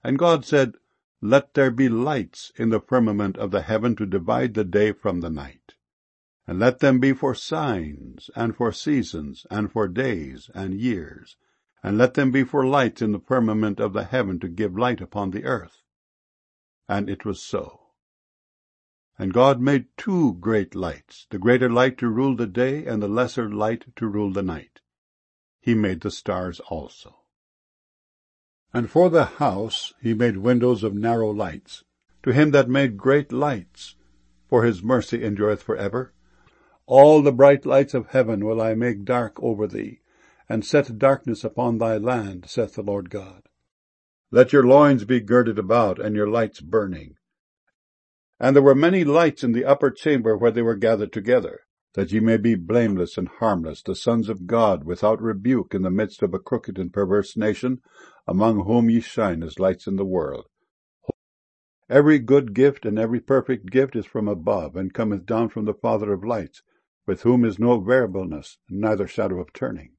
And God said, Let there be lights in the firmament of the heaven to divide the day from the night. And let them be for signs, and for seasons, and for days, and years. And let them be for lights in the firmament of the heaven to give light upon the earth. And it was so. And God made 2 great lights, the greater light to rule the day, and the lesser light to rule the night. He made the stars also. And for the house he made windows of narrow lights. To him that made great lights, for his mercy endureth for ever. All the bright lights of heaven will I make dark over thee, and set darkness upon thy land, saith the Lord God. Let your loins be girded about, and your lights burning. And there were many lights in the upper chamber where they were gathered together, that ye may be blameless and harmless, the sons of God, without rebuke, in the midst of a crooked and perverse nation, among whom ye shine as lights in the world. Every good gift and every perfect gift is from above, and cometh down from the Father of lights, with whom is no variableness, neither shadow of turning.